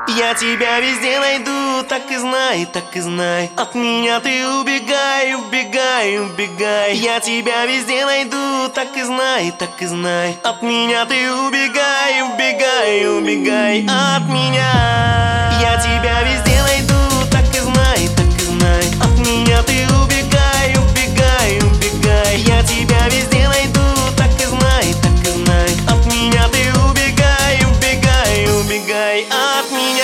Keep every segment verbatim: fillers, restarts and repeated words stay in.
Я тебя везде найду, так и знай, так и знай. От меня ты убегай, убегай, убегай. Я тебя везде найду, так и знай, так и знай. От меня ты убегай, убегай, убегай. От меня я тебя везде найду, так и знай, так и знай. От меня ты убегай, убегай, убегай. Я тебя везде найду, так и знай, так и знай. От меня ты убегай, убегай, убегай. От меня.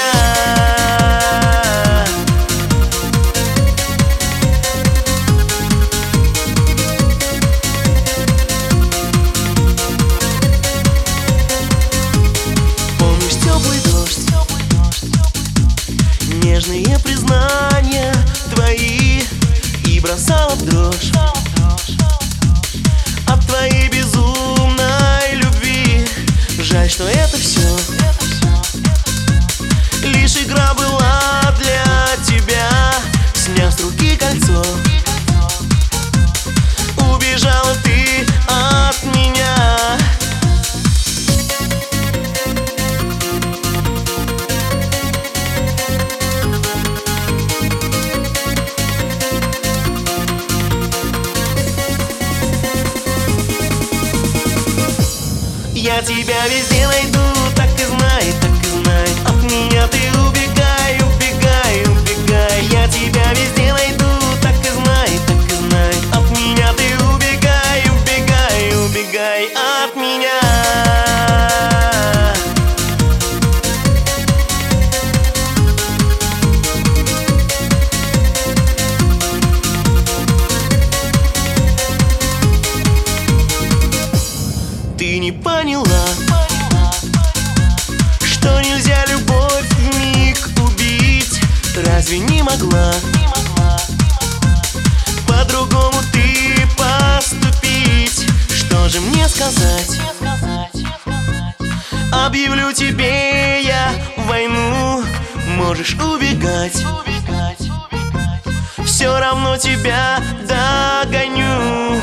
Помнишь теплый дождь, нежные признания твои, и бросала в дрожь от твоей безумной любви. Жаль, что это все лишь игра была для тебя. Сняв с руки кольцо, убежала ты от меня. Я тебя везде найду, так и знай, так и знай. От меня ты убегай, убегай, убегай. Я тебя везде найду, так и знай, так и знай. От меня ты убегай, убегай, убегай. От меня. Ты не поняла, что нельзя любовь вмиг убить. Разве не могла по-другому ты поступить? Что же мне сказать? Объявлю тебе я войну. Можешь убегать, все равно тебя догоню.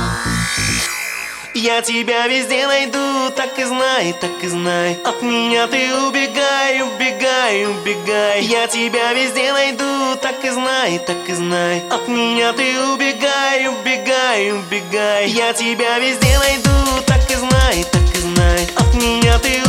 Я тебя везде найду, так и знай, так и знай. От меня ты убегай, убегай, убегай. Я тебя везде найду, так и знай, так и знай. От меня ты убегай, убегай, убегай. Я тебя везде найду, так и знай, так и знай. От меня ты